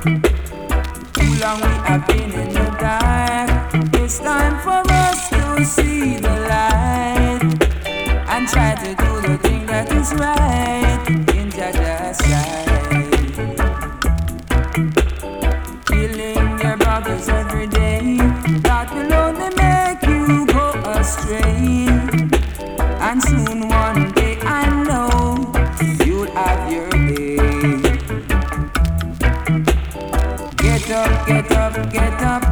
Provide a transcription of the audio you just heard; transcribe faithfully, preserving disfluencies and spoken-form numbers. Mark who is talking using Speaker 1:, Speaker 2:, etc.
Speaker 1: Too long we have been in the dark. It's time for us to see the light and try to do the thing that is right in Jaja's sight. Killing your brothers every day, that will only make you go astray. And soon one day I know you'll have your day. Get up, get up, get up.